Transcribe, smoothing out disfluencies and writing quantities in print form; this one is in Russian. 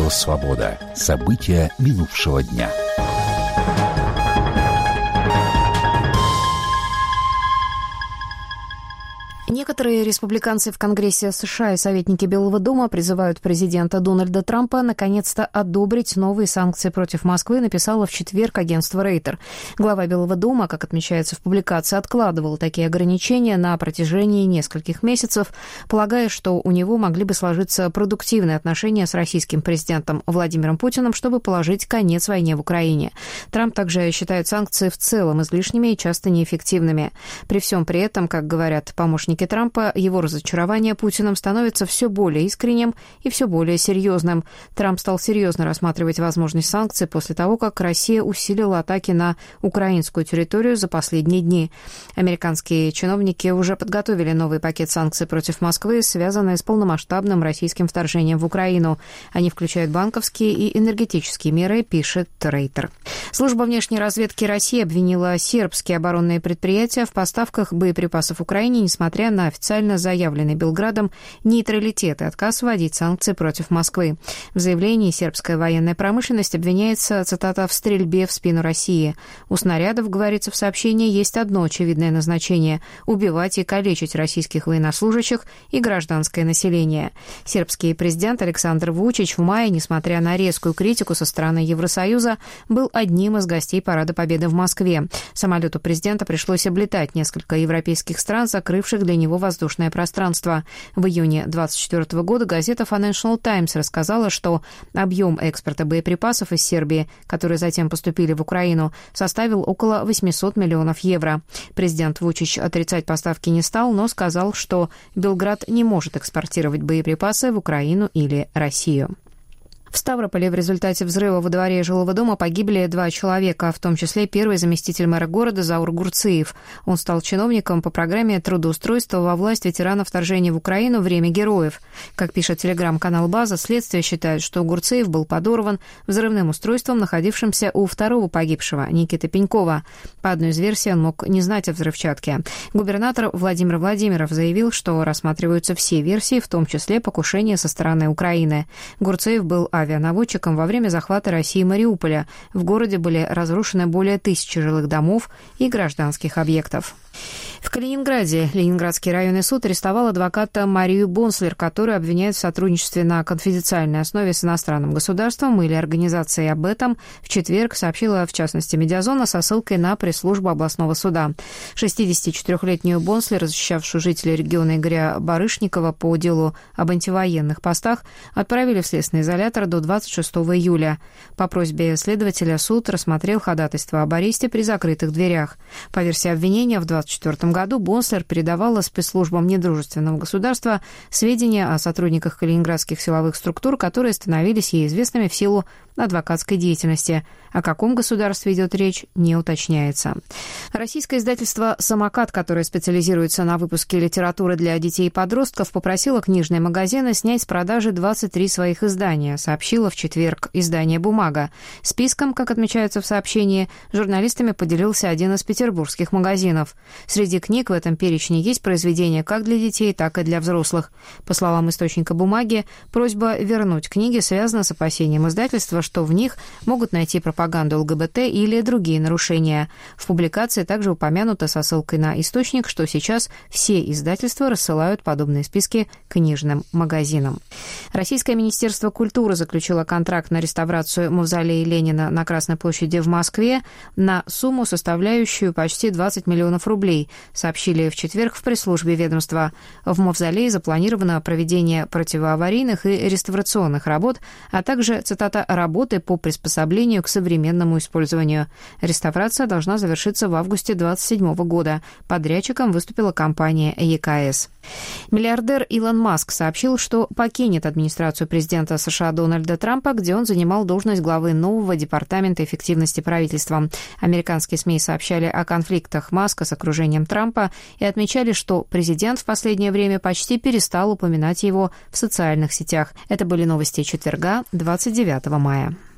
Радио «Свобода». События минувшего дня. Некоторые республиканцы в Конгрессе США и советники Белого дома призывают президента Дональда Трампа наконец-то одобрить новые санкции против Москвы, написало в четверг агентство Рейтер. Глава Белого дома, как отмечается в публикации, откладывал такие ограничения на протяжении нескольких месяцев, полагая, что у него могли бы сложиться продуктивные отношения с российским президентом Владимиром Путиным, чтобы положить конец войне в Украине. Трамп также считает санкции в целом излишними и часто неэффективными. При всем при этом, как говорят помощники Трампа, его разочарование Путиным становится все более искренним и все более серьезным. Трамп стал серьезно рассматривать возможность санкций после того, как Россия усилила атаки на украинскую территорию за последние дни. Американские чиновники уже подготовили новый пакет санкций против Москвы, связанный с полномасштабным российским вторжением в Украину. Они включают банковские и энергетические меры, пишет Рейтер. Служба внешней разведки России обвинила сербские оборонные предприятия в поставках боеприпасов Украине, несмотря на официально заявленный Белградом нейтралитет и отказ вводить санкции против Москвы. В заявлении сербская военная промышленность обвиняется, цитата, «в стрельбе в спину России». У снарядов, говорится в сообщении, есть одно очевидное назначение – убивать и калечить российских военнослужащих и гражданское население. Сербский президент Александр Вучич в мае, несмотря на резкую критику со стороны Евросоюза, был одним из гостей Парада Победы в Москве. Самолету президента пришлось облетать несколько европейских стран, закрывших для него воздушное пространство. В июне 2024 года газета Financial Times рассказала, что объем экспорта боеприпасов из Сербии, которые затем поступили в Украину, составил около 800 миллионов евро. Президент Вучич отрицать поставки не стал, но сказал, что Белград не может экспортировать боеприпасы в Украину или Россию. В Ставрополе в результате взрыва во дворе жилого дома погибли 2 человека, в том числе первый заместитель мэра города Заур Гурциев. Он стал чиновником по программе трудоустройства во власть ветеранов вторжения в Украину «Время героев». Как пишет телеграм-канал «База», следствие считает, что Гурциев был подорван взрывным устройством, находившимся у второго погибшего, Никиты Пенькова. По одной из версий, он мог не знать о взрывчатке. Губернатор Владимир Владимиров заявил, что рассматриваются все версии, в том числе покушение со стороны Украины. Гурциев был авианаводчиком во время захвата России Мариуполя. В городе были разрушены более 1000 жилых домов и гражданских объектов. В Калининграде Ленинградский районный суд арестовал адвоката Марию Бонслер, которую обвиняют в сотрудничестве на конфиденциальной основе с иностранным государством или организацией. Об этом в четверг сообщила, в частности, «Медиазона» со ссылкой на пресс-службу областного суда. 64-летнюю Бонслер, защищавшую жителей региона Игоря Барышникова по делу об антивоенных постах, отправили в следственный изолятор до 26 июля. По просьбе следователя суд рассмотрел ходатайство об аресте при закрытых дверях. По версии обвинения, в 2024 году Бонслер передавала спецслужбам недружественного государства сведения о сотрудниках калининградских силовых структур, которые становились ей известными в силу адвокатской деятельности. О каком государстве идет речь, не уточняется. Российское издательство «Самокат», которое специализируется на выпуске литературы для детей и подростков, попросило книжные магазины снять с продажи 23 своих издания, сообщило в четверг издание «Бумага». Списком, как отмечается в сообщении, журналистами поделился один из петербургских магазинов. Среди книг в этом перечне есть произведения как для детей, так и для взрослых. По словам источника «Бумаги», просьба вернуть книги связана с опасением издательства, что в них могут найти пропаганду ЛГБТ или другие нарушения. В публикации также упомянуто со ссылкой на источник, что сейчас все издательства рассылают подобные списки книжным магазинам. Российское министерство культуры заключило контракт на реставрацию мавзолея Ленина на Красной площади в Москве на сумму, составляющую почти 20 миллионов рублей, сообщили в четверг в пресс-службе ведомства. В мавзолее запланировано проведение противоаварийных и реставрационных работ, а также, цитата, «работы по приспособлению к современному использованию». Реставрация должна завершиться в августе 2027 года. Подрядчиком выступила компания ЕКС. Миллиардер Илон Маск сообщил, что покинет администрацию президента США Дональда Трампа, где он занимал должность главы нового департамента эффективности правительства. Американские СМИ сообщали о конфликтах Маска с окружением Трампа и отмечали, что президент в последнее время почти перестал упоминать его в социальных сетях. Это были новости четверга, 29 мая.